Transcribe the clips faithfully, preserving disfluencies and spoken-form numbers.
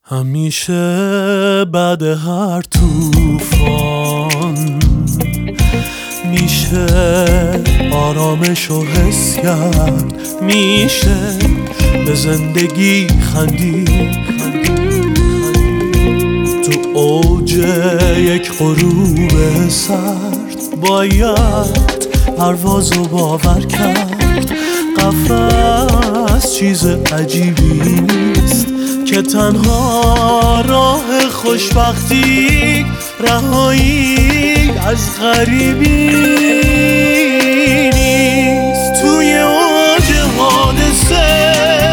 همیشه بعد هر طوفان میشه آرامشو حس کرد، میشه به زندگی خندید تو اوج یک غروب سرد. باید پروازو باور کرد، قفس چیز عجیبی نیست که تنها راه خوشبختی رهایی از غریبی نیست. توی اوج حادثه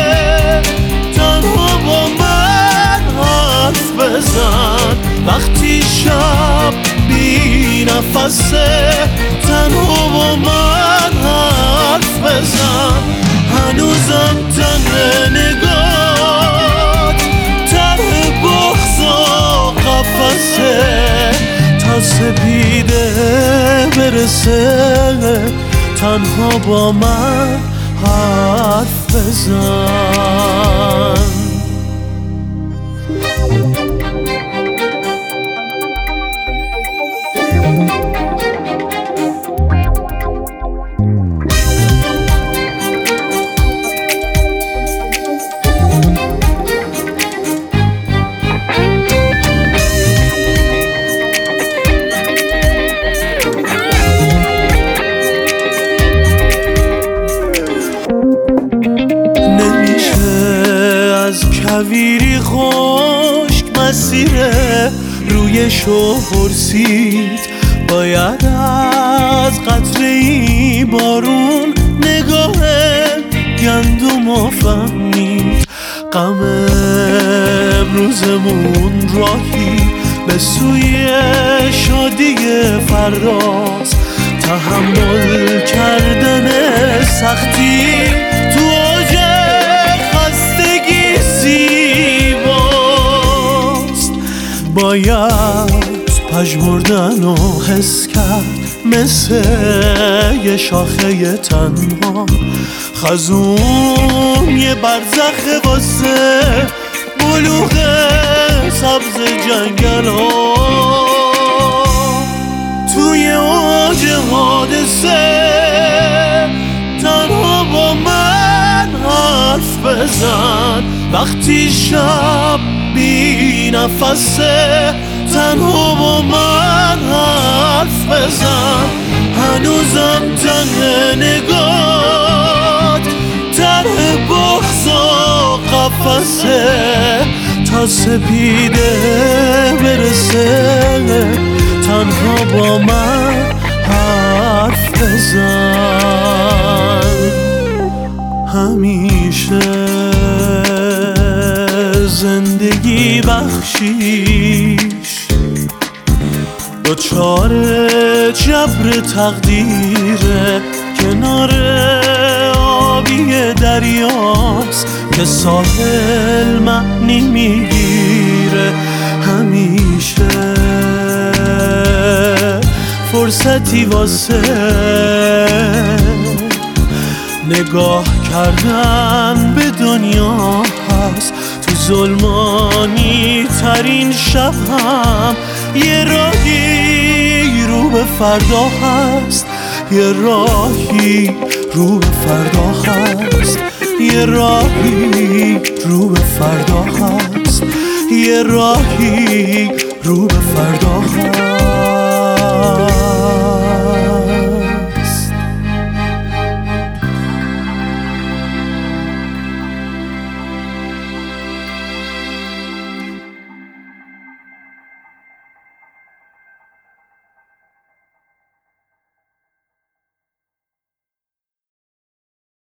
تنها با من حرف بزن، وقتی شب بی نفسه تنها با من حرف بزن. هنوزم تنه نگاه ته بغض و قفسه تا سپیده برسه تنها با من حرف بزن. کویری خشک مسیره رویشو پرسید، باید از قطره ای بارون نگاه گندمو فهمید. غم امروزمون راهی به سوی شادی فرداست، تحمل کردن سختی تو اوج باید پژمردن و حس کرد، مثل یه شاخه تنها خزون یه برزخ واسه بلوغ سبز جنگل ها. توی اوج حادثه تنها با من حرف بزن، وقتی شب بی نفسه تنها با من حرف بزن. هنوزم تنه نگاه ته بغض و قفسه تا سپیده برسه تنها با من حرف بزن. همیشه زندگی بخشیش دوچار جبر تقدیره، کنار آبی دریاست که ساحل معنی میگیره. همیشه فرصتی واسه نگاه کردن به دنیا هست، تو ظلمانی ترین شب هم یه راهی رو به فردا هست، یه راهی رو به فردا هست، یه راهی رو به فردا هست، یه راهی رو به فردا هست.